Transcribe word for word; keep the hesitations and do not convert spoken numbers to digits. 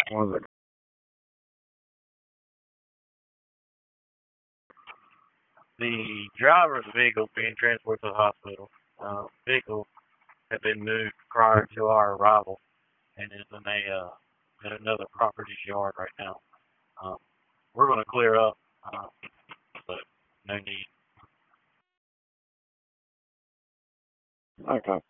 Was it? The driver of the vehicle being transported to the hospital. Uh, vehicle had been moved prior to our arrival and is in a uh, in another property's yard right now. Um, we're going to clear up, uh, but no need. Okay.